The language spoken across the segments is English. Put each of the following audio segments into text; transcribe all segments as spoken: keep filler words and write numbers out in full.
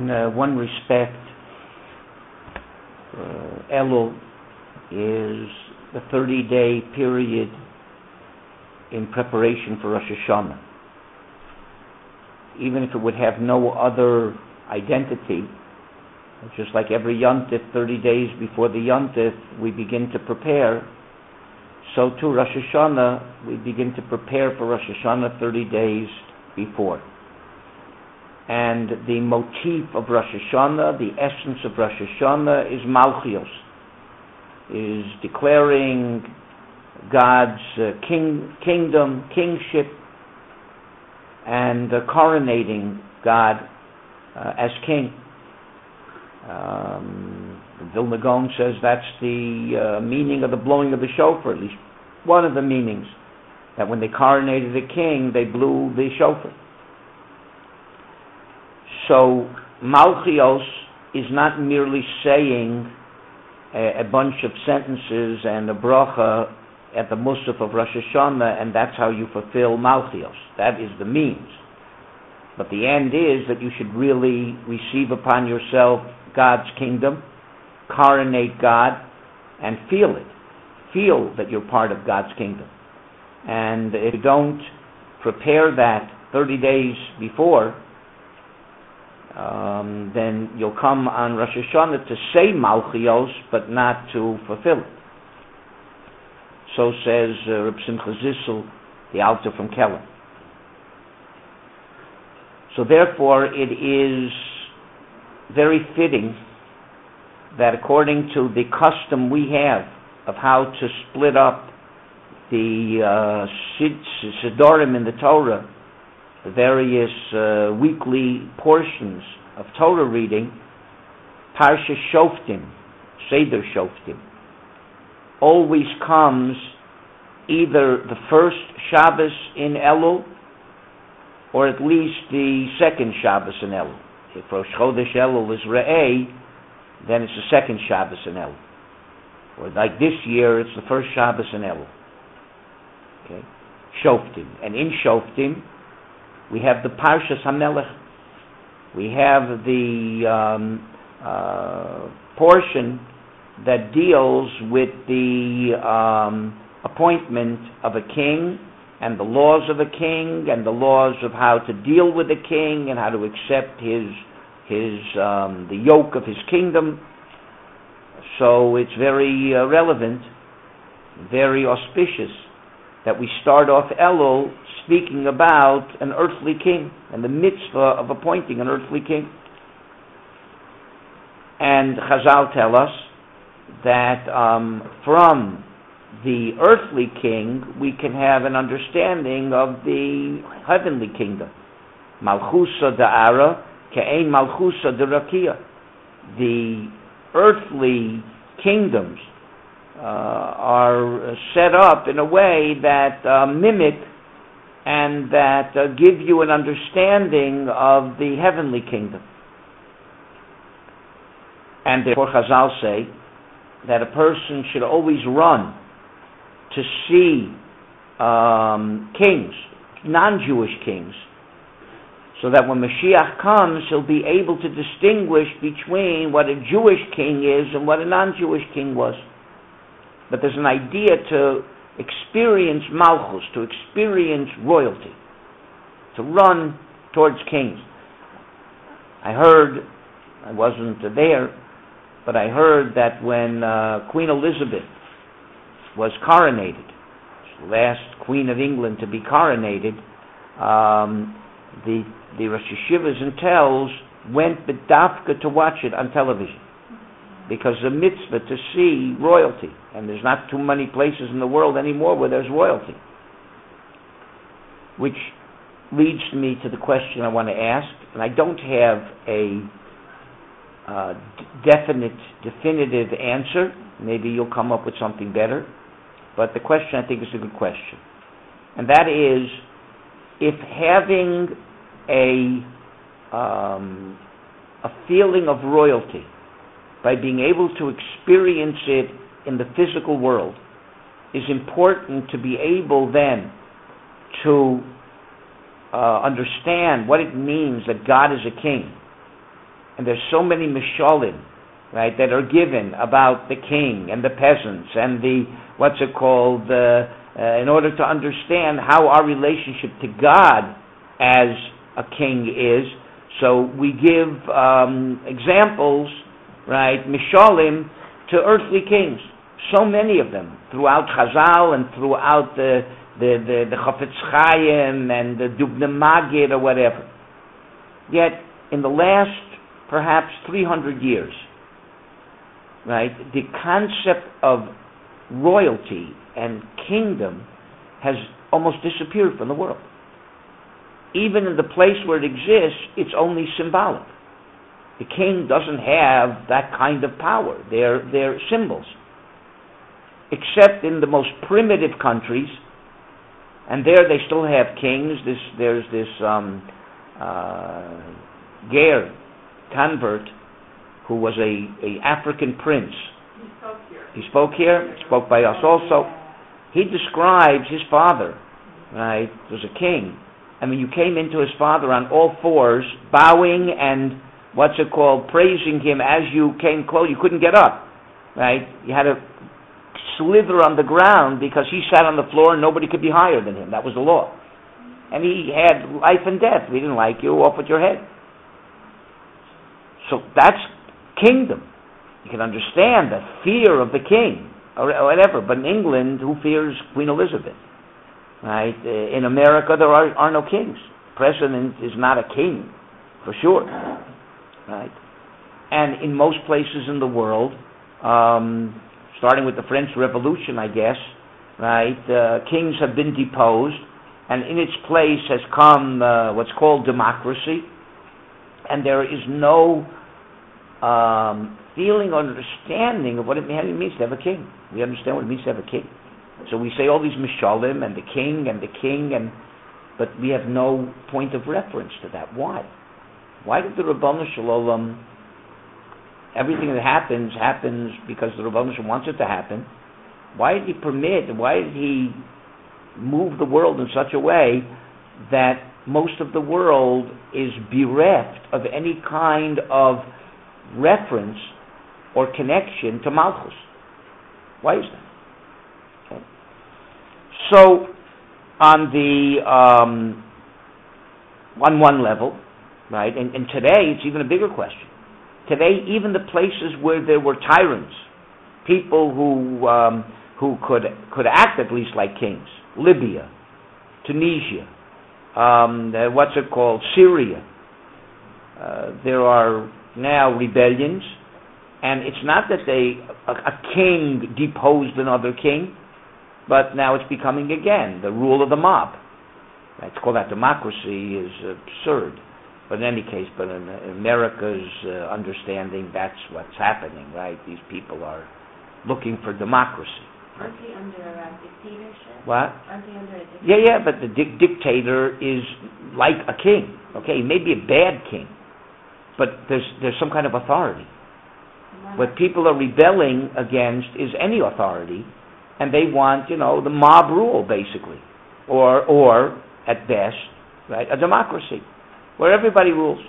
in uh, one respect, uh, Elul is the thirty-day period in preparation for Rosh Hashanah. Even if it would have no other identity, just like every Yontif, thirty days before the Yontif, we begin to prepare, so too Rosh Hashanah, we begin to prepare for Rosh Hashanah thirty days before. And the motif of Rosh Hashanah, the essence of Rosh Hashanah, is Malchios, is declaring God's uh, king, kingdom, kingship, and uh, coronating God uh, as king. Um, Vilna Gaon says that's the uh, meaning of the blowing of the shofar, at least one of the meanings, that when they coronated a king, they blew the shofar. So Malchios is not merely saying a, a bunch of sentences and a bracha at the Musaf of Rosh Hashanah, and that's how you fulfill Malchios. That is the means. But the end is that you should really receive upon yourself God's kingdom, coronate God, and feel it. Feel that you're part of God's kingdom. And if you don't prepare that thirty days before, um, then you'll come on Rosh Hashanah to say Malchios, but not to fulfill it. So says uh, Reb Simcha Zissel, the Alter from Keller. So therefore, it is very fitting that according to the custom we have of how to split up the uh, Siddurim in the Torah, the various uh, weekly portions of Torah reading, Parsha Shoftim, Seder Shoftim, always comes either the first Shabbos in Elul or at least the second Shabbos in Elul. If Rosh Chodesh Elul is Re'eh, then it's the second Shabbos in Elul. Or like this year, it's the first Shabbos in Elul. Okay, Shoftim. And in Shoftim, we have the Parshas HaMelech. We have the um, uh, portion that deals with the um, appointment of a king and the laws of a king and the laws of how to deal with a king and how to accept his his um, the yoke of his kingdom. So it's very uh, relevant, very auspicious that we start off Elul speaking about an earthly king and the mitzvah of appointing an earthly king. And Chazal tell us that um, from the earthly king we can have an understanding of the heavenly kingdom. Malchusa da'ara ke'ein malchusa derakia. The earthly kingdoms uh, are set up in a way that uh, mimic and that uh, give you an understanding of the heavenly kingdom. And therefore Chazal say that a person should always run to see um, kings, non-Jewish kings, so that when Mashiach comes, he'll be able to distinguish between what a Jewish king is and what a non-Jewish king was. But there's an idea to experience Malchus, to experience royalty, to run towards kings. I heard, I wasn't there, but I heard that when uh, Queen Elizabeth was coronated, the last Queen of England to be coronated, um, the the Rosh Yeshivas and Tells went bedafka to watch it on television because the mitzvah to see royalty, and there's not too many places in the world anymore where there's royalty. Which leads me to the question I want to ask, and I don't have a uh, d- definite, definitive answer. Maybe you'll come up with something better. But the question, I think, is a good question. And that is, if having a um, a feeling of royalty by being able to experience it in the physical world is important to be able then to uh, understand what it means that God is a king and there's so many mishalim, right, that are given about the king and the peasants and the, what's it called, uh, uh, in order to understand how our relationship to God as a king is. So we give um, examples, right, mishalim, to earthly kings. So many of them throughout Chazal and throughout the the the, the Chafetz Chaim and the Dubna Magid or whatever. Yet in the last perhaps three hundred years, right, the concept of royalty and kingdom has almost disappeared from the world. Even in the place where it exists, it's only symbolic. The king doesn't have that kind of power. They're, they're symbols. Except in the most primitive countries, and there they still have kings. This, there's this um, uh, Ger convert who was a, a African prince. He spoke here. He spoke here, spoke by us also. He describes his father, right, was a king. I mean, you came into his father on all fours, bowing and, what's it called, praising him as you came close. You couldn't get up, right? You had to slither on the ground because he sat on the floor and nobody could be higher than him. That was the law. And he had life and death. We didn't like you, off with your head. So that's kingdom. You can understand the fear of the king or whatever. But in England, who fears Queen Elizabeth? Right? In America, there are, are no kings. President is not a king, for sure. Right? And in most places in the world, um, starting with the French Revolution, I guess, right, uh, kings have been deposed, and in its place has come uh, what's called democracy, and there is no um, feeling or understanding of what it means to have a king. We understand what it means to have a king. So we say all these mishalim and the king and the king, and but we have no point of reference to that. Why? Why did the Ribono Shel Olam, everything that happens, happens because the Ribono Shel Olam wants it to happen? Why did he permit, why did he move the world in such a way that most of the world is bereft of any kind of reference or connection to Malchus? Why is that? Okay. So, on the um, on one level, right, and, and today it's even a bigger question. Today, even the places where there were tyrants, people who um, who could could act at least like kings, Libya, Tunisia, um, uh, what's it called, Syria. Uh, there are now rebellions, and it's not that they a, a king deposed another king, but now it's becoming again the rule of the mob. Right? To call that democracy is absurd. But in any case, but in America's uh, understanding, that's what's happening, right? These people are looking for democracy. Aren't they under a dictatorship? What? Aren't they under a dictatorship? Yeah, yeah, but the di- dictator is like a king. Okay, he may be a bad king, but there's there's some kind of authority. What people are rebelling against is any authority, and they want, you know, the mob rule, basically, or or at best, right, a democracy where everybody rules.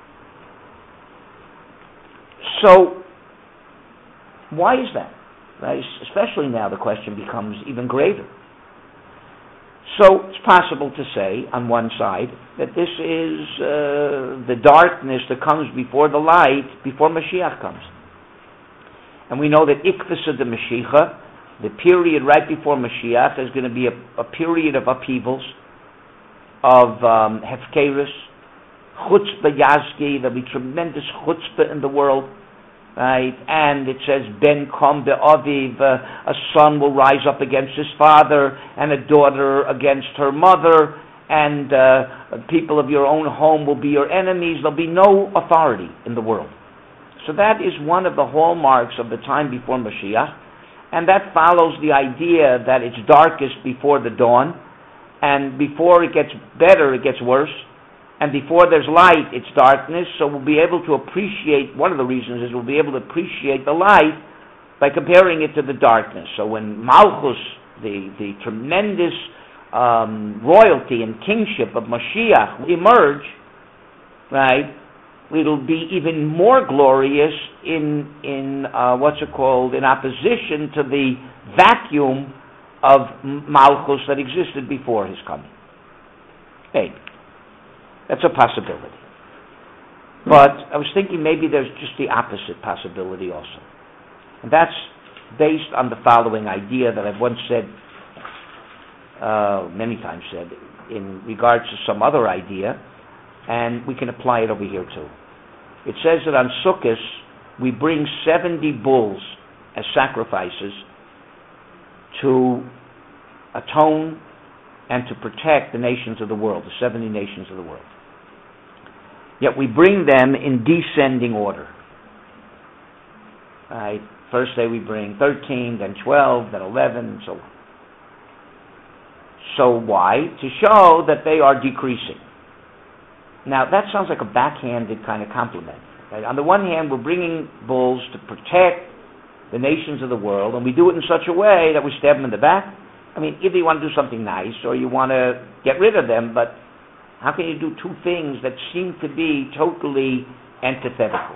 So, why is that? Right? Especially now the question becomes even greater. So, it's possible to say, on one side, that this is uh, the darkness that comes before the light, before Mashiach comes. And we know that Ikvasa de Mashiach, the period right before Mashiach, is going to be a, a period of upheavals, of um, hefkerus, chutzpah yazki. There'll be tremendous chutzpah in the world, right? And it says, Ben kom be'aviv, uh, a son will rise up against his father, and a daughter against her mother, and uh, people of your own home will be your enemies. There'll be no authority in the world. So that is one of the hallmarks of the time before Mashiach, and that follows the idea that it's darkest before the dawn, and before it gets better, it gets worse. And before there's light, it's darkness. So we'll be able to appreciate, one of the reasons is we'll be able to appreciate the light by comparing it to the darkness. So when Malchus, the, the tremendous um, royalty and kingship of Mashiach emerge, right, it'll be even more glorious in in uh, what's it called, in opposition to the vacuum of Malchus that existed before his coming. Maybe. That's a possibility. But I was thinking maybe there's just the opposite possibility also. And that's based on the following idea that I've once said, uh, many times said, in regards to some other idea, and we can apply it over here too. It says that on Sukkot we bring seventy bulls as sacrifices to atone and to protect the nations of the world, the seventy nations of the world. Yet we bring them in descending order. Right? First day we bring thirteen, then twelve, then eleven, and so on. So why? To show that they are decreasing. Now that sounds like a backhanded kind of compliment. Right? On the one hand, we're bringing bulls to protect the nations of the world, and we do it in such a way that we stab them in the back. I mean, either you want to do something nice or you want to get rid of them, but how can you do two things that seem to be totally antithetical?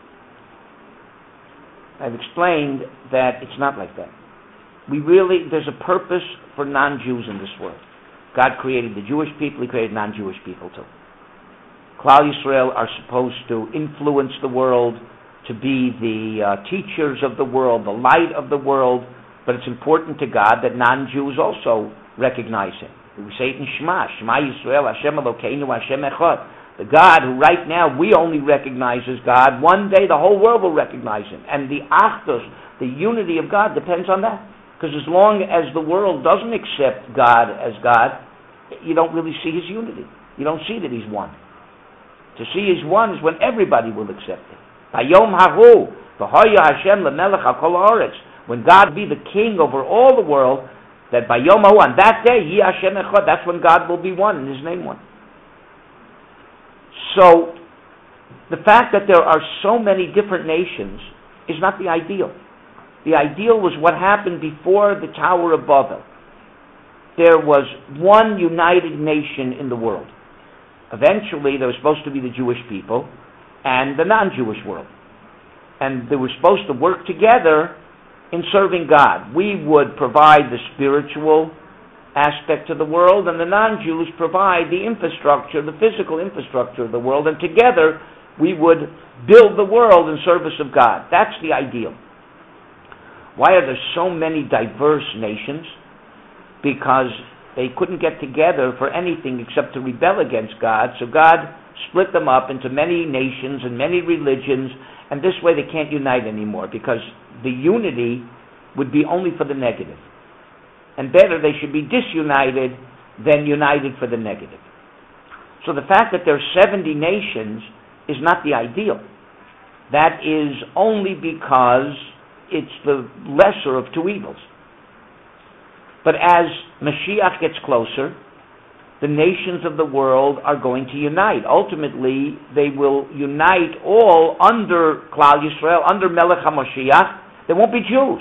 I've explained that it's not like that. We really, there's a purpose for non-Jews in this world. God created the Jewish people, He created non-Jewish people too. Klal Yisrael are supposed to influence the world, to be the uh, teachers of the world, the light of the world, but it's important to God that non-Jews also recognize Him. We say it in Shema, Shema Yisrael, Hashem Elokeinu, Hashem Echad. The God who right now we only recognize as God, one day the whole world will recognize Him. And the Achdus, the unity of God, depends on that. Because as long as the world doesn't accept God as God, you don't really see His unity. You don't see that He's one. To see He's one is when everybody will accept Him. Hayom hahu, v'hoya Hashem lemelech hakol haaretz. When God be the king over all the world, that by Yom hahu, on that day, Yi Hashem echad, that's when God will be one and His name one. So, the fact that there are so many different nations is not the ideal. The ideal was what happened before the Tower of Babel. There was one united nation in the world. Eventually, there was supposed to be the Jewish people and the non-Jewish world. And they were supposed to work together in serving God. We would provide the spiritual aspect of the world, and the non-Jews provide the infrastructure, the physical infrastructure of the world, and together we would build the world in service of God. That's the ideal. Why are there so many diverse nations? Because they couldn't get together for anything except to rebel against God, so God split them up into many nations and many religions, and this way they can't unite anymore, because the unity would be only for the negative. And better they should be disunited than united for the negative. So the fact that there are seventy nations is not the ideal. That is only because it's the lesser of two evils. But as Mashiach gets closer, the nations of the world are going to unite. Ultimately, they will unite all under Klal Yisrael, under Melech HaMashiach. There won't be Jews.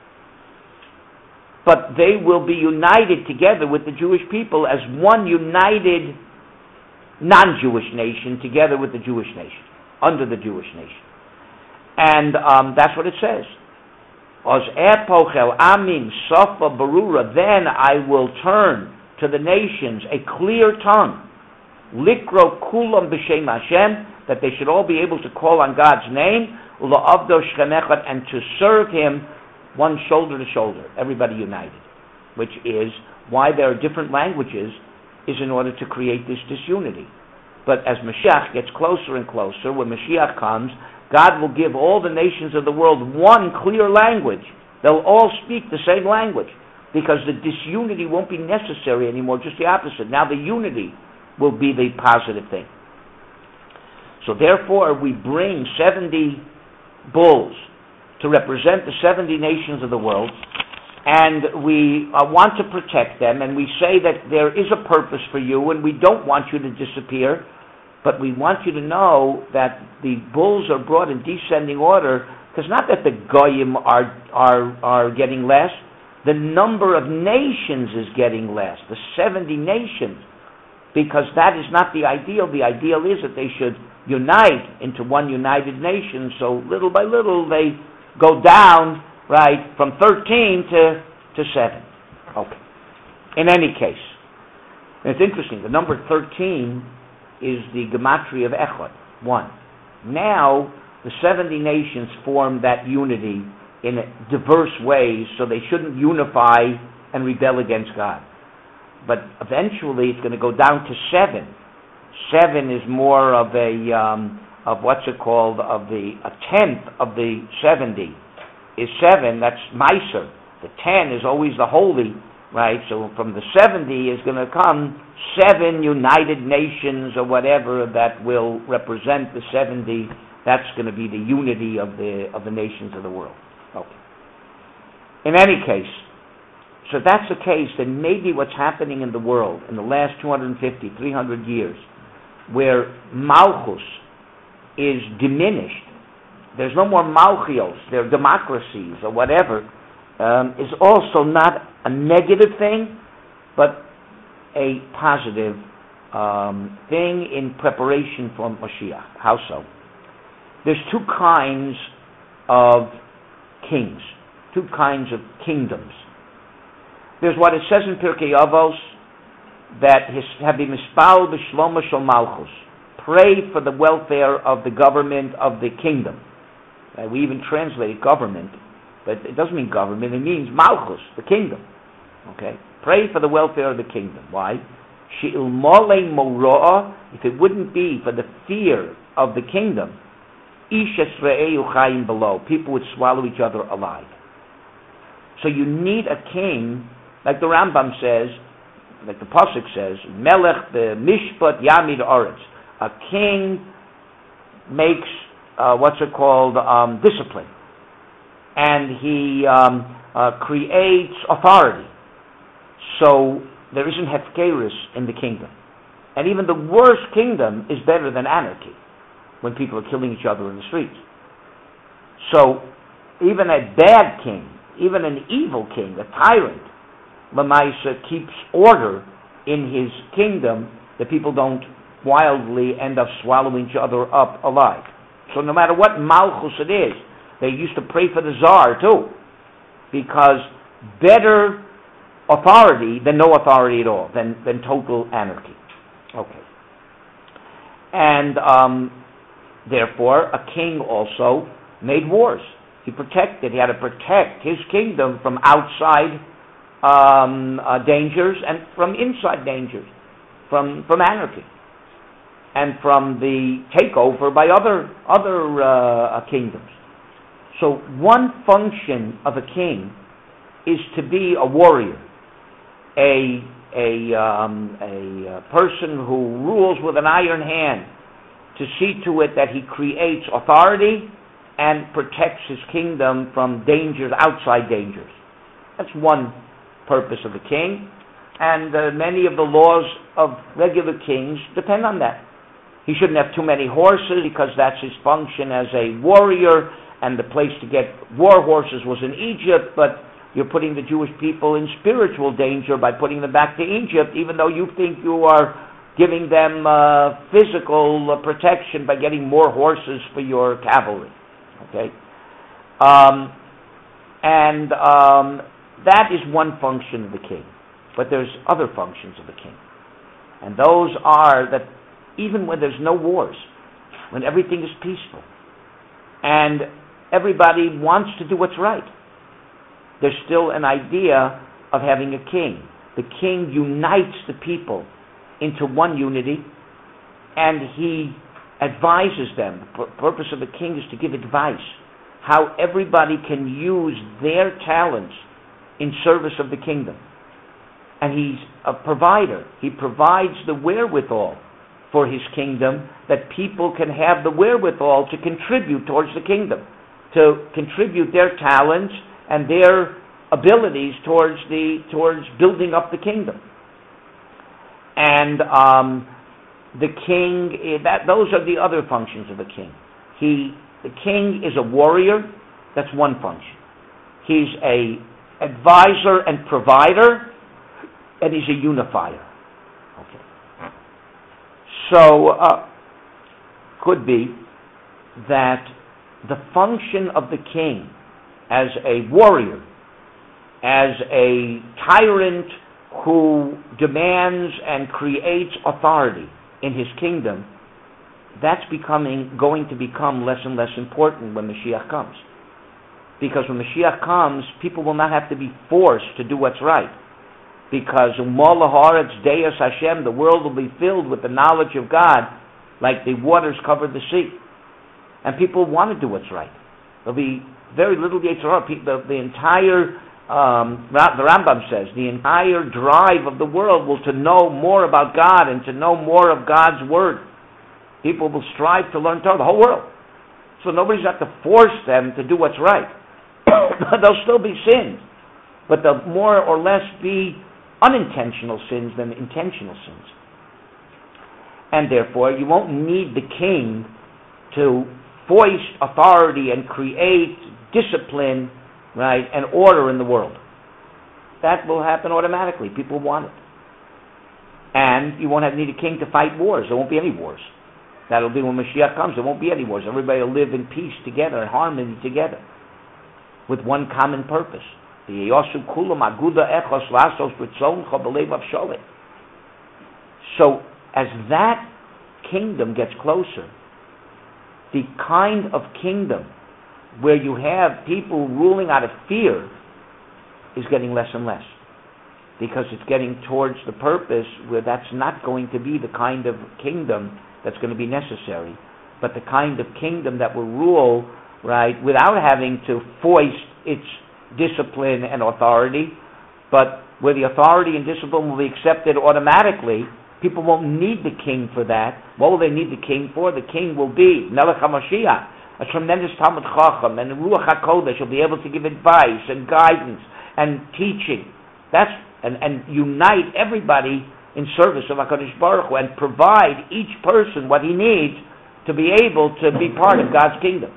But they will be united together with the Jewish people as one united non-Jewish nation together with the Jewish nation, under the Jewish nation. And um, that's what it says. Oz epochel amin sofa barura, then I will turn to the nations a clear tongue, likro kulam b'shem Hashem, that they should all be able to call on God's name, ula avdo shchem echad, and to serve Him one shoulder to shoulder, everybody united. Which is why there are different languages, is in order to create this disunity. But as Mashiach gets closer and closer, when Mashiach comes, God will give all the nations of the world one clear language. They'll all speak the same language, because the disunity won't be necessary anymore, just the opposite. Now the unity will be the positive thing. So therefore we bring seventy bulls to represent the seventy nations of the world, and we uh, want to protect them, and we say that there is a purpose for you, and we don't want you to disappear, but we want you to know that the bulls are brought in descending order, because not that the goyim are, are, are getting less, the number of nations is getting less, the seventy nations, because that is not the ideal. The ideal is that they should unite into one united nation. So little by little they go down, right, from thirteen to, to seven. Okay. In any case, and it's interesting, the number thirteen is the gematria of Echad, one. Now, the seventy nations form that unity in diverse ways, so they shouldn't unify and rebel against God. But eventually it's going to go down to seven. Seven is more of a, um, of what's it called, of the, a tenth of the seventy is seven, that's Meiser. The ten is always the holy, right? So from the seventy is going to come seven united nations or whatever that will represent the seventy. That's going to be the unity of the, of the nations of the world. Okay. In any case, so that's the case, then maybe what's happening in the world in the last two hundred fifty, three hundred years, where Malchus is diminished, there's no more Malchios, they're democracies or whatever, um, is also not a negative thing, but a positive um, thing in preparation for Mashiach. How so? There's two kinds of kings, two kinds of kingdoms. There's what it says in Pirkei Avos, that have been mispal b'shlomo shel malchus. Pray for the welfare of the government of the kingdom. Uh, we even translate government, but it doesn't mean government, it means malchus, the kingdom. Okay? Pray for the welfare of the kingdom. Why? She'ilmole moro'ah, if it wouldn't be for the fear of the kingdom, ish esre'ehu chayim below, people would swallow each other alive. So you need a king, like the Rambam says, like the Pasuk says, Melech the Mishpat Yamid Oretz. A king makes, uh, what's it called, um, discipline. And he um, uh, creates authority. So there isn't hefkerus in the kingdom. And even the worst kingdom is better than anarchy, when people are killing each other in the streets. So even a bad king, even an evil king, a tyrant, Lamaisa keeps order in his kingdom, that people don't wildly end up swallowing each other up alive. So no matter what malchus it is, they used to pray for the czar too, because better authority than no authority at all, than, than total anarchy. Okay. And um, therefore, a king also made wars. He protected, he had to protect his kingdom from outside um, uh, dangers and from inside dangers, from from anarchy, and from the takeover by other other uh, kingdoms. So one function of a king is to be a warrior, a a um, a, a person who rules with an iron hand, to see to it that he creates authority and protects his kingdom from dangers, outside dangers. That's one purpose of the king, and uh, many of the laws of regular kings depend on that. He shouldn't have too many horses, because that's his function as a warrior, and the place to get war horses was in Egypt, but you're putting the Jewish people in spiritual danger by putting them back to Egypt, even though you think you are giving them uh, physical uh, protection by getting more horses for your cavalry. Okay, um, and um, that is one function of the king. But there's other functions of the king, and those are that even when there's no wars, when everything is peaceful, and everybody wants to do what's right, there's still an idea of having a king. The king unites the people into one unity, and he advises them. The purpose of the king is to give advice, how everybody can use their talents in service of the kingdom. And he's a provider. He provides the wherewithal for his kingdom, that people can have the wherewithal to contribute towards the kingdom, to contribute their talents and their abilities towards the towards building up the kingdom. And um, the king, that those are the other functions of a king. He, the king is a warrior. That's one function. He's a advisor and provider, and he's a unifier. Okay. So uh, could be that the function of the king as a warrior, as a tyrant who demands and creates authority in his kingdom, that's becoming going to become less and less important when Mashiach comes. Because when Mashiach comes, people will not have to be forced to do what's right. Because Umol Haaretz Deus Hashem, the world will be filled with the knowledge of God like the waters cover the sea. And people want to do what's right. There'll be very little Yetzer Hara. The, the entire, um, the Rambam says, the entire drive of the world will to know more about God and to know more of God's Word. People will strive to learn Torah, the whole world. So nobody's got to force them to do what's right. There'll still be sins, but they'll more or less be unintentional sins than intentional sins. And therefore, you won't need the king to foist authority and create discipline, right, and order in the world. That will happen automatically. People want it. And you won't have need a king to fight wars. There won't be any wars. That'll be when Mashiach comes. There won't be any wars. Everybody will live in peace together, in harmony together, with one common purpose. So, as that kingdom gets closer, the kind of kingdom where you have people ruling out of fear is getting less and less. Because it's getting towards the purpose where that's not going to be the kind of kingdom that's going to be necessary, but the kind of kingdom that will rule, right, without having to foist its discipline and authority, but where the authority and discipline will be accepted automatically. People won't need the king for that. What will they need the king for? The king will be Melech HaMashiach, a tremendous Talmud Chacham, and Ruach HaKodesh will be able to give advice and guidance and teaching. That's and, and unite everybody in service of HaKadosh Baruch Hu and provide each person what he needs to be able to be part of God's kingdom.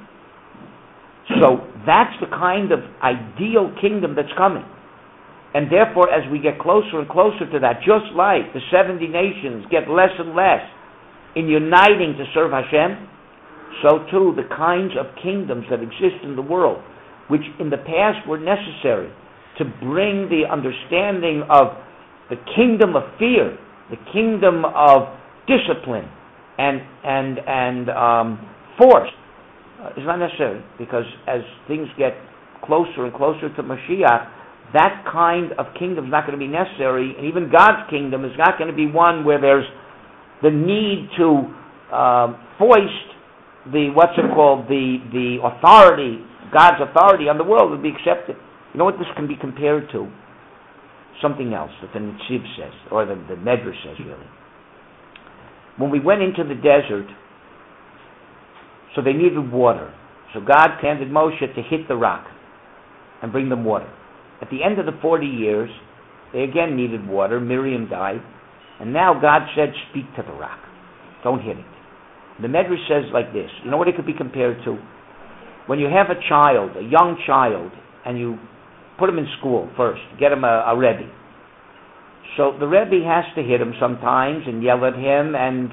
So that's the kind of ideal kingdom that's coming. And therefore, as we get closer and closer to that, just like the seventy nations get less and less in uniting to serve Hashem, so too the kinds of kingdoms that exist in the world, which in the past were necessary to bring the understanding of the kingdom of fear, the kingdom of discipline and and and um, force, uh, is not necessary, because as things get closer and closer to Mashiach, that kind of kingdom is not going to be necessary, and even God's kingdom is not going to be one where there's the need to um, foist the, what's it called, the, the authority, God's authority on the world will be accepted. You know what this can be compared to? Something else that the Netziv says, or the, the Medrash says, really. When we went into the desert, so they needed water. So God commanded Moshe to hit the rock and bring them water. At the end of the forty years, they again needed water. Miriam died. And now God said, speak to the rock. Don't hit it. The Medrash says like this. You know what it could be compared to? When you have a child, a young child, and you put him in school first, get him a, a Rebbe. So the Rebbe has to hit him sometimes and yell at him and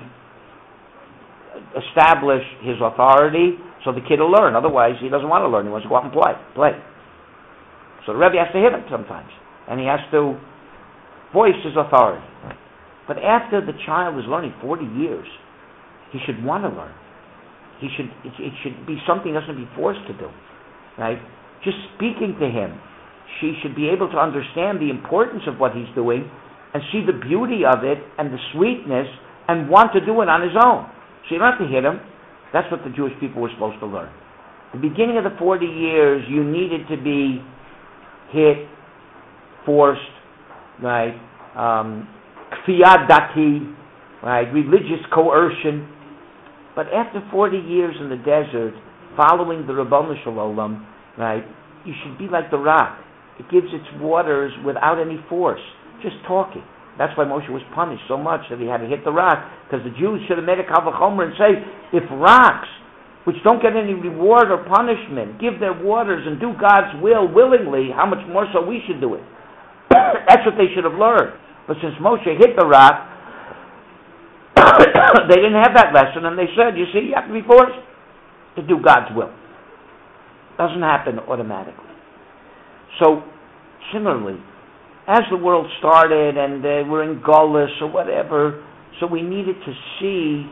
establish his authority so the kid will learn. Otherwise, he doesn't want to learn. He wants to go out and play. play. So the Rebbe has to hit him sometimes, and he has to voice his authority. But after the child is learning forty years, he should want to learn. He should. It, it should be something he doesn't be forced to do, right? Just speaking to him, she should be able to understand the importance of what he's doing and see the beauty of it and the sweetness and want to do it on his own. So you don't have to hit him. That's what the Jewish people were supposed to learn. The beginning of the forty years, you needed to be hit, forced, right, um, kfiyat dati, right, religious coercion. But after forty years in the desert, following the Rabbanu Shalom, right, you should be like the rock. It gives its waters without any force, just talking. That's why Moshe was punished so much that he had to hit the rock, because the Jews should have made a kal v'chomer and say, if rocks, which don't get any reward or punishment, give their waters and do God's will willingly, how much more so we should do it? That's what they should have learned. But since Moshe hit the rock, they didn't have that lesson, and they said, you see, you have to be forced to do God's will. Doesn't happen automatically. So, similarly, as the world started and uh, we're in Gullus or whatever, so we needed to see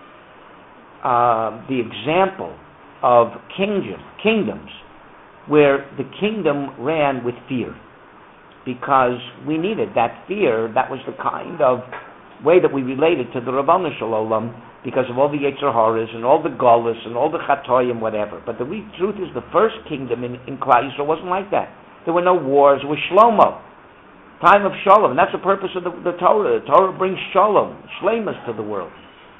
uh, the example of kingdom, kingdoms where the kingdom ran with fear, because we needed that fear. That was the kind of way that we related to the Rabbanu Shalom, because of all the Yetzer Haras and all the Gullus and all the Chatoyim, whatever. But the real truth is, the first kingdom in, in Klal Yisrael wasn't like that. There were no wars. It was Shlomo, time of Shalom. And that's the purpose of the, the Torah. The Torah brings Shalom, Shlemus to the world.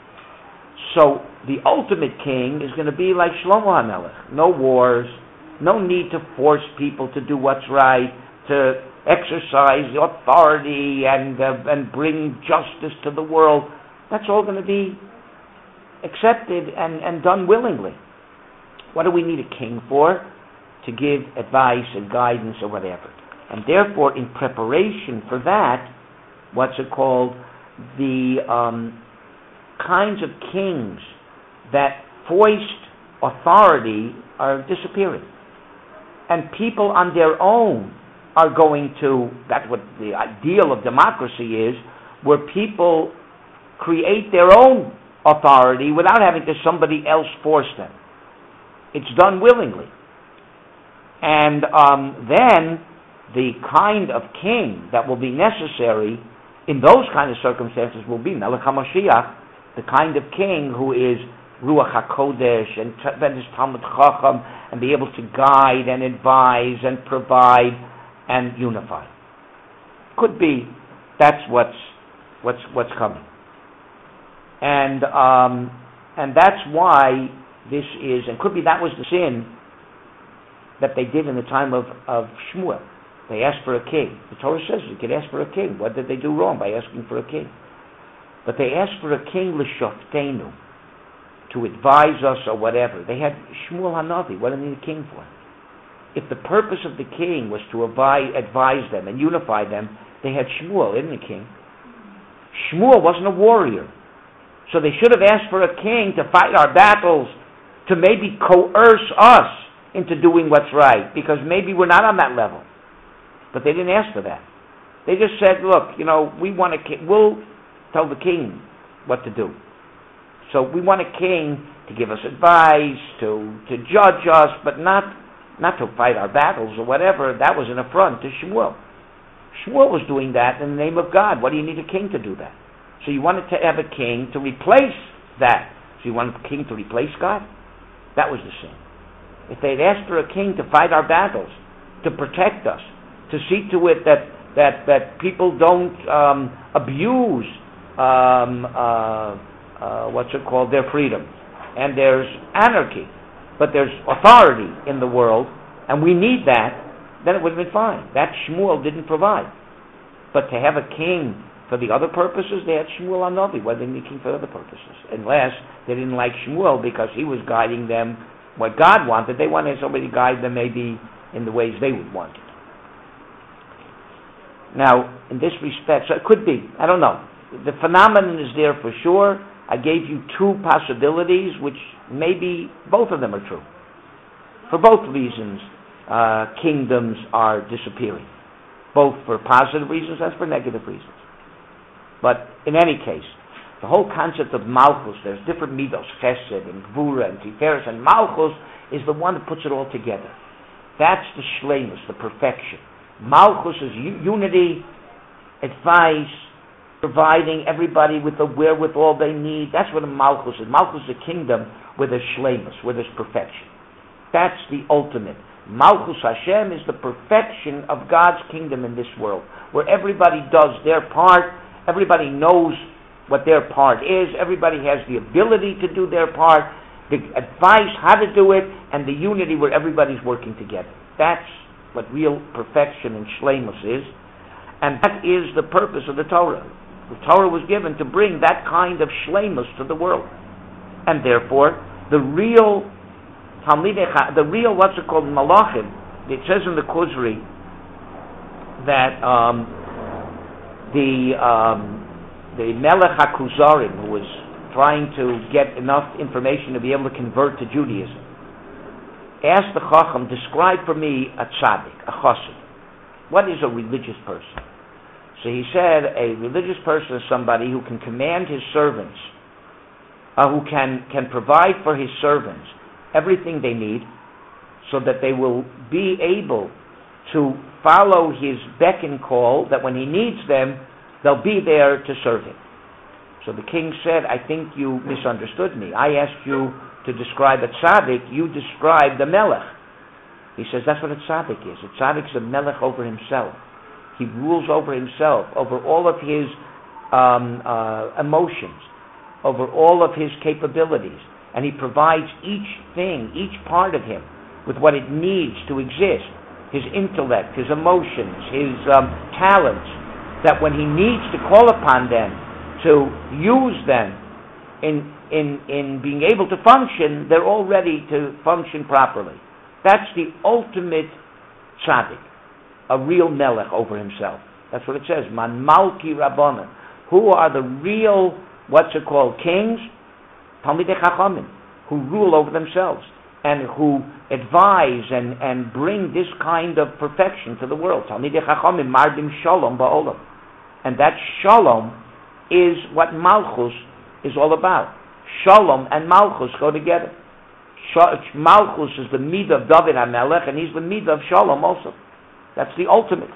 So the ultimate king is going to be like Shlomo HaMelech. No wars, no need to force people to do what's right, to exercise the authority and uh, and bring justice to the world. That's all going to be accepted and, and done willingly. What do we need a king for? To give advice and guidance or whatever. And therefore, in preparation for that, what's it called? The um, kinds of kings that foist authority are disappearing. And people on their own are going to, that's what the ideal of democracy is, where people create their own authority without having to somebody else force them. It's done willingly. And um, then the kind of king that will be necessary in those kind of circumstances will be Melech HaMashiach, the kind of king who is Ruach HaKodesh and tremendous Talmud Chacham, and be able to guide and advise and provide and unify. Could be that's what's what's what's coming. And um, and that's why this is, and could be that was the sin that they did in the time of, of Shmuel. They asked for a king. The Torah says you could ask for a king. What did they do wrong by asking for a king? But they asked for a king l'shoftenu, to advise us or whatever. They had Shmuel Hanavi. What did they need a king for? If the purpose of the king was to advise, advise them and unify them, they had Shmuel, isn't a king. Shmuel wasn't a warrior. So they should have asked for a king to fight our battles, to maybe coerce us into doing what's right, because maybe we're not on that level. But they didn't ask for that. They just said, look, you know, we want a king. We'll tell the king what to do. So we want a king to give us advice, to, to judge us, but not, not to fight our battles or whatever. That was an affront to Shmuel. Shmuel was doing that in the name of God. What do you need a king to do that? So you wanted to have a king to replace that. So you wanted a king to replace God? That was the sin. If they'd asked for a king to fight our battles, to protect us, to see to it that that, that people don't um, abuse um, uh, uh, what's it called, their freedom. And there's anarchy, but there's authority in the world, and we need that, then it would have been fine. That Shmuel didn't provide. But to have a king for the other purposes, they had Shmuel Hanavi. Why didn't they king for other purposes? Unless they didn't like Shmuel because he was guiding them what God wanted. They wanted somebody to guide them maybe in the ways they would want it. Now, in this respect, so it could be, I don't know. The phenomenon is there for sure. I gave you two possibilities, which maybe both of them are true. For both reasons, uh, kingdoms are disappearing, both for positive reasons and for negative reasons. But in any case, the whole concept of Malchus, there's different midos, Chesed and Gvura and Tiferes, and Malchus is the one that puts it all together. That's the shleimus, the perfection. Malchus is u- unity, advice, providing everybody with the wherewithal they need. That's what a Malchus is. Malchus is a kingdom with a shleimus, with its perfection. That's the ultimate. Malchus Hashem is the perfection of God's kingdom in this world, where everybody does their part, everybody knows what their part is, everybody has the ability to do their part, the advice how to do it, and the unity where everybody's working together. That's what real perfection and shleimus is, and that is the purpose of the Torah. The Torah was given to bring that kind of shleimus to the world, and therefore the real Talmidei, the real what's it called Malachim. It says in the Kuzri that um, the um, the Melech HaKuzarim, who was trying to get enough information to be able to convert to Judaism, asked the Chacham, describe for me a tzaddik, a chassid. What is a religious person? So he said, a religious person is somebody who can command his servants, uh, who can, can provide for his servants everything they need, so that they will be able to follow his beck and call, that when he needs them, they'll be there to serve him. So the king said, I think you misunderstood me. I asked you to describe a tzaddik, you described the melech. He says, that's what a tzaddik is. A tzaddik is a melech over himself. He rules over himself, over all of his um, uh, emotions, over all of his capabilities. And he provides each thing, each part of him, with what it needs to exist. His intellect, his emotions, his um, talents, that when he needs to call upon them, to use them in, in, in being able to function, they're all ready to function properly. That's the ultimate tzaddik, a real melech over himself. That's what it says, man malki rabbanan. Who are the real, what's it called, kings? Talmidei chachamim, who rule over themselves and who advise and, and bring this kind of perfection to the world. Talmidei chachamim mardim shalom ba'olam. And that shalom is what Malchus is all about. Shalom and Malchus go together. Malchus is the midah of David HaMelech, and he's the midah of Shalom also. That's the ultimate.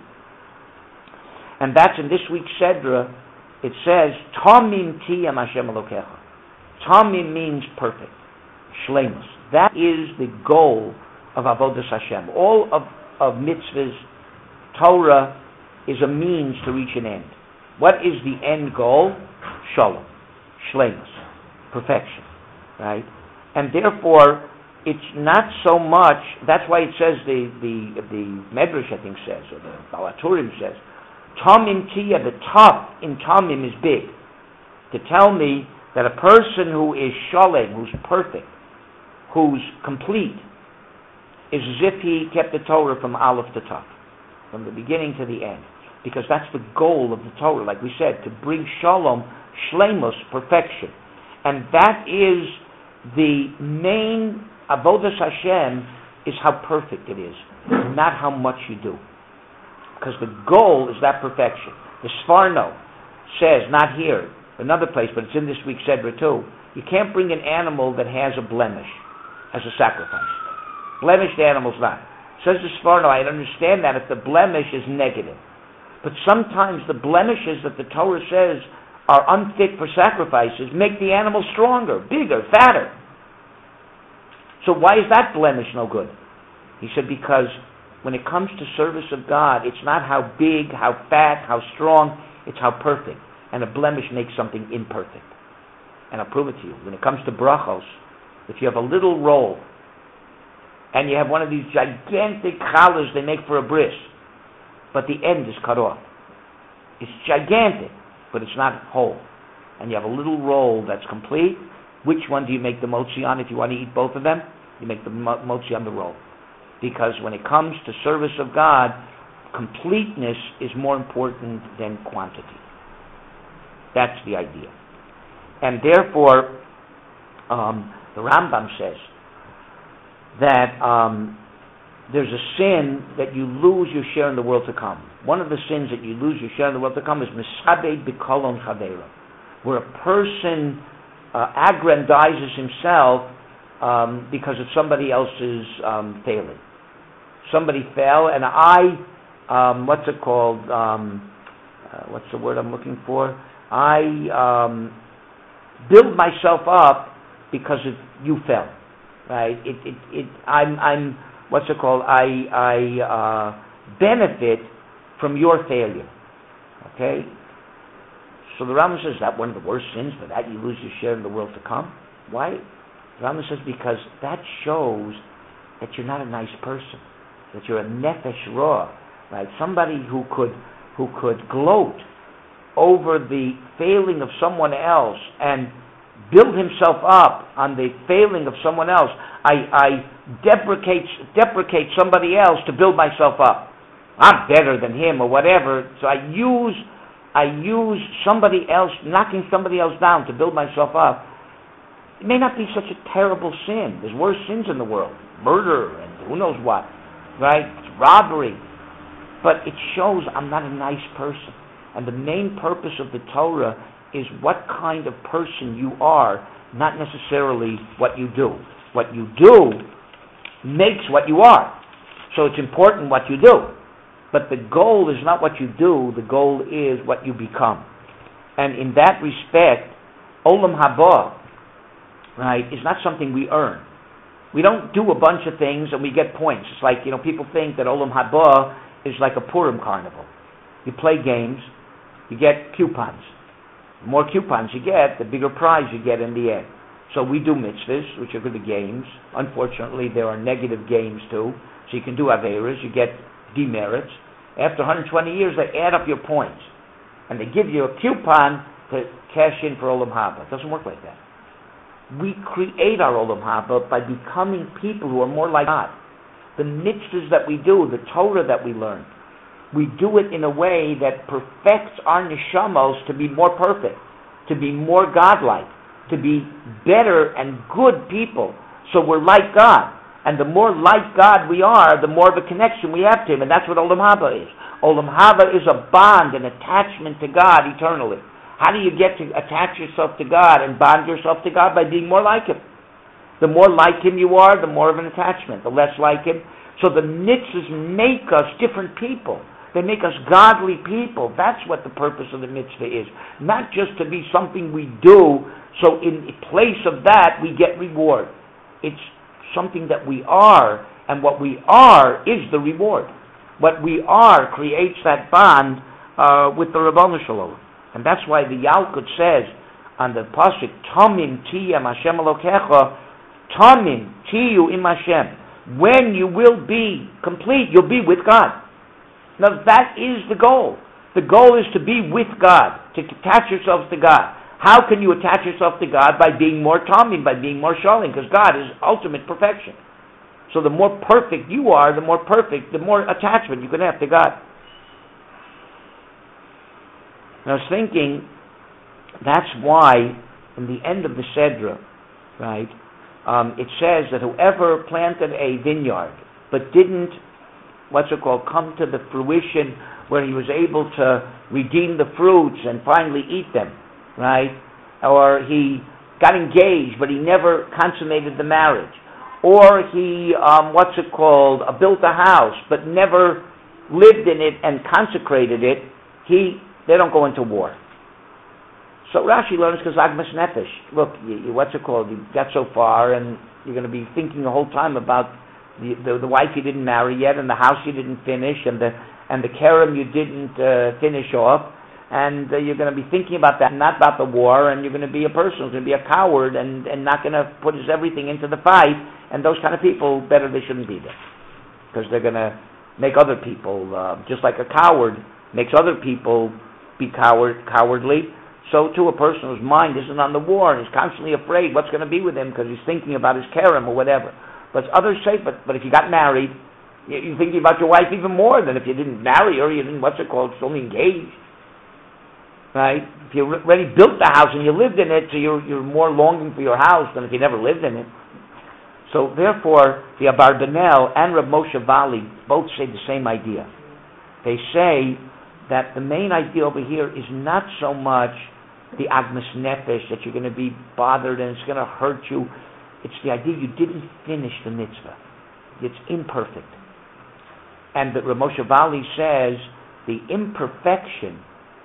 And that's in this week's Sedra, it says, Tamim tiyam Hashem Elokecha. Tamim means perfect. Shleimus. That is the goal of Avodas Hashem. All of, of mitzvahs, Torah, is a means to reach an end. What is the end goal? Shalom, shleimus, perfection, right? And therefore, it's not so much. That's why it says the the the Medrash, I think, says, or the Balaturim says, Tamim Tiyah. The top in Tamim is big. To tell me that a person who is shalem, who's perfect, who's complete, is as if he kept the Torah from Aleph to Tav, from the beginning to the end. Because that's the goal of the Torah, like we said, to bring shalom, shleimus, perfection. And that is the main, Avodas Hashem is how perfect it is, not how much you do. Because the goal is that perfection. The Sforno says, not here, another place, but it's in this week's Sedra too, you can't bring an animal that has a blemish as a sacrifice. Blemished animal's not. Says the Sforno, I understand that if the blemish is negative. But sometimes the blemishes that the Torah says are unfit for sacrifices make the animal stronger, bigger, fatter. So why is that blemish no good? He said, because when it comes to service of God, it's not how big, how fat, how strong, it's how perfect. And a blemish makes something imperfect. And I'll prove it to you. When it comes to brachos, if you have a little roll, and you have one of these gigantic challahs they make for a bris, but the end is cut off. It's gigantic, but it's not whole. And you have a little roll that's complete. Which one do you make the motzi on? If you want to eat both of them, you make the motzi on the roll. Because when it comes to service of God, completeness is more important than quantity. That's the idea. And therefore, um, the Rambam says that um, there's a sin that you lose your share in the world to come. One of the sins that you lose your share in the world to come is misabed b'kolon chaveira, where a person uh, aggrandizes himself um, because of somebody else's um, failing. Somebody fell, and I, um, what's it called? Um, uh, what's the word I'm looking for? I um, build myself up because of you fell, right? It, it, it. I'm, I'm. What's it called? I, I uh, benefit from your failure. Okay? So the Rambam says, that one of the worst sins, for that you lose your share in the world to come? Why? The Rambam says, because that shows that you're not a nice person, that you're a nefesh ra, right? Somebody who could, who could gloat over the failing of someone else and build himself up on the failing of someone else. I, I deprecate deprecate somebody else to build myself up. I'm better than him or whatever. So I use I use somebody else, knocking somebody else down to build myself up, it may not be such a terrible sin. There's worse sins in the world. Murder and who knows what, right? It's robbery. But it shows I'm not a nice person. And the main purpose of the Torah is what kind of person you are, not necessarily what you do. What you do makes what you are. So it's important what you do. But the goal is not what you do, the goal is what you become. And in that respect, Olam Haba, right, is not something we earn. We don't do a bunch of things and we get points. It's like, you know, people think that Olam Haba is like a Purim carnival. You play games, you get coupons. The more coupons you get, the bigger prize you get in the end. So we do mitzvahs, which are good games. Unfortunately, there are negative games too. So you can do averas, you get demerits. After one hundred twenty years, they add up your points. And they give you a coupon to cash in for Olam Haba. It doesn't work like that. We create our Olam Haba by becoming people who are more like God. The mitzvahs that we do, the Torah that we learn, we do it in a way that perfects our neshamos to be more perfect, to be more godlike, to be better and good people. So we're like God. And the more like God we are, the more of a connection we have to Him. And that's what Olam Haba is. Olam Haba is a bond, an attachment to God eternally. How do you get to attach yourself to God and bond yourself to God? By being more like Him. The more like Him you are, the more of an attachment. The less like Him. So the mitzvahs make us different people. They make us godly people. That's what the purpose of the mitzvah is. Not just to be something we do, so in place of that we get reward. It's something that we are, and what we are is the reward. What we are creates that bond uh, with the Ribono Shel Olam. And that's why the Yalkut says on the pasuk, Tamim tiyem Hashem Elokecha, Tamim tiyu im Hashem. When you will be complete, you'll be with God. Now that is the goal. The goal is to be with God, to attach yourselves to God. How can you attach yourself to God? By being more tamim, by being more shalim, because God is ultimate perfection. So the more perfect you are, the more perfect, the more attachment you can have to God. And I was thinking, that's why in the end of the Sedra, right, um, it says that whoever planted a vineyard but didn't, what's it called, come to the fruition where he was able to redeem the fruits and finally eat them, right? Or he got engaged but he never consummated the marriage. Or he, um, what's it called, uh, built a house but never lived in it and consecrated it, he, they don't go into war. So Rashi learns because Agmas Nefesh. Look, you, you, what's it called, you got so far and you're going to be thinking the whole time about the, the, the wife you didn't marry yet and the house you didn't finish and the and the kerem you didn't uh, finish off, and uh, you're going to be thinking about that, not about the war, and you're going to be a person who's going to be a coward and, and not going to put his everything into the fight, and those kind of people, better they shouldn't be there. Because they're going to make other people, uh, just like a coward makes other people be coward, cowardly, so too a person whose mind isn't on the war and is constantly afraid what's going to be with him because he's thinking about his kerem or whatever. But others say, but, but if you got married, you're thinking about your wife even more than if you didn't marry her, you didn't, what's it called, it's only engaged. Right? If you already built the house and you lived in it, so you're, you're more longing for your house than if you never lived in it. So therefore, the Abarbanel and Reb Moshe Vali both say the same idea. They say that the main idea over here is not so much the Agmas Nefesh, that you're going to be bothered and it's going to hurt you. It's the idea you didn't finish the mitzvah. It's imperfect. And that Reb Moshe Vali says the imperfection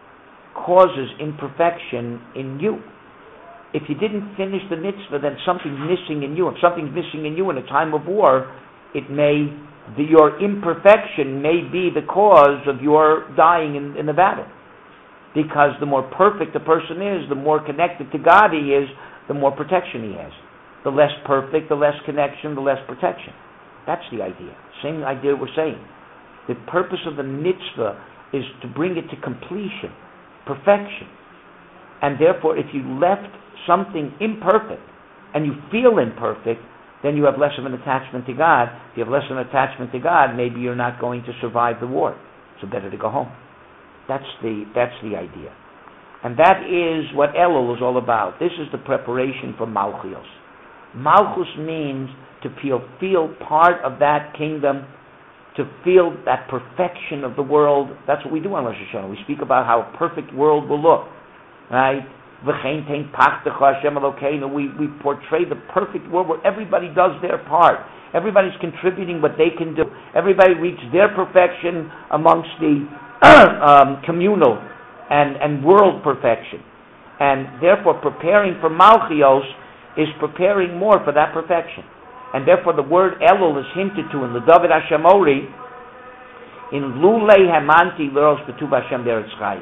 causes imperfection in you. If you didn't finish the mitzvah, then something's missing in you. If something's missing in you in a time of war, it may, the, your imperfection may be the cause of your dying in, in the battle. Because the more perfect a person is, the more connected to God he is, the more protection he has. The less perfect, the less connection, the less protection. That's the idea. Same idea we're saying. The purpose of the mitzvah is to bring it to completion, perfection. And therefore, if you left something imperfect and you feel imperfect, then you have less of an attachment to God. If you have less of an attachment to God, maybe you're not going to survive the war. So better to go home. That's the, that's the idea. And that is what Elul is all about. This is the preparation for Malchus. Malchus means to feel, feel part of that kingdom, to feel that perfection of the world. That's what we do on Rosh Hashanah. We speak about how a perfect world will look, right? We, we portray the perfect world where everybody does their part. Everybody's contributing what they can do. Everybody reaches their perfection amongst the um, communal and, and world perfection. And therefore preparing for Malchios is preparing more for that perfection. And therefore the word Elul is hinted to in the David Hashamori in Lulei Hamanti Leros Betuv Hashem Deretz Chayim.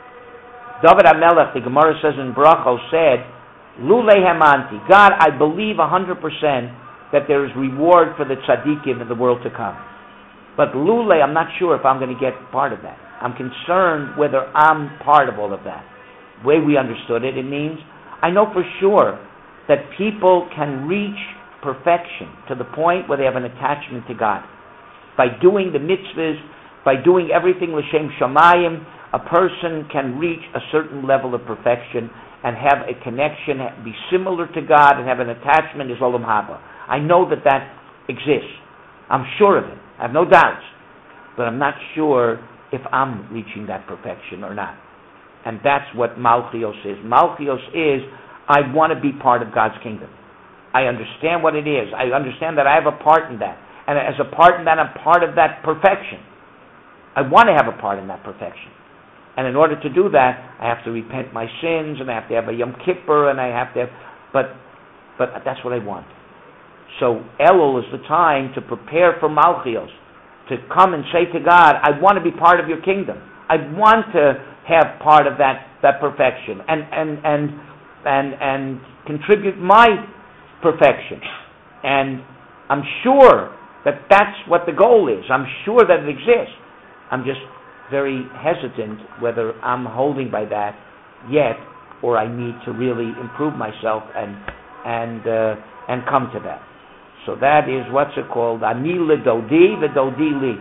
David HaMelech, the Gemara says in Brachos, said, Lulei Hamanti, God, I believe one hundred percent that there is reward for the tzaddikim in the world to come. But Lulei, I'm not sure if I'm going to get part of that. I'm concerned whether I'm part of all of that. The way we understood it, it means, I know for sure that people can reach perfection to the point where they have an attachment to God. By doing the mitzvahs, by doing everything l'shem shamayim, a person can reach a certain level of perfection and have a connection, be similar to God and have an attachment is olam haba. I know that that exists. I'm sure of it. I have no doubts. But I'm not sure if I'm reaching that perfection or not. And that's what Malchios is. Malchios is, I want to be part of God's kingdom. I understand what it is. I understand that I have a part in that. And as a part in that, I'm part of that perfection. I want to have a part in that perfection. And in order to do that, I have to repent my sins, and I have to have a Yom Kippur, and I have to have, but, but that's what I want. So Elul is the time to prepare for Malchios, to come and say to God, I want to be part of your kingdom. I want to have part of that, that perfection, and, and, and, and, and contribute my perfection. And I'm sure that that's what the goal is. I'm sure that it exists. I'm just very hesitant whether I'm holding by that yet, or I need to really improve myself and and uh, and come to that. So that is what's it called? Ani ledodi v'dodi li.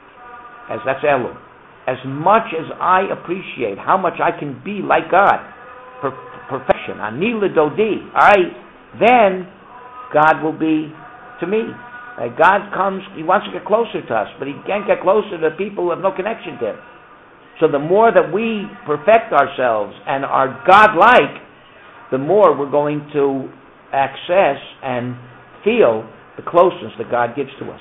As that's Elul. As much as I appreciate how much I can be like God, per- perfection. Ani ledodi. All right, then God will be to me. Uh, God comes, He wants to get closer to us, but He can't get closer to people who have no connection to Him. So the more that we perfect ourselves and are God-like, the more we're going to access and feel the closeness that God gives to us.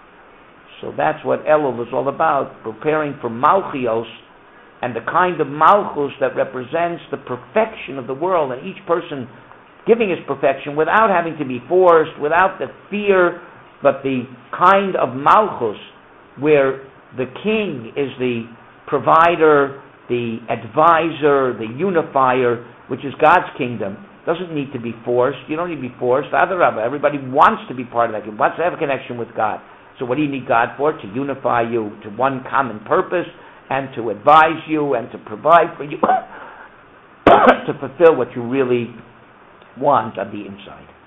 So that's what Elul is all about, preparing for Malchios, and the kind of Malchus that represents the perfection of the world, and each person giving his perfection without having to be forced, without the fear, but the kind of Malchus where the king is the provider, the advisor, the unifier, which is God's kingdom, doesn't need to be forced. You don't need to be forced. Adarabba, everybody wants to be part of that, wants to have a connection with God. So what do you need God for? To unify you to one common purpose and to advise you and to provide for you to fulfill what you really want on the inside.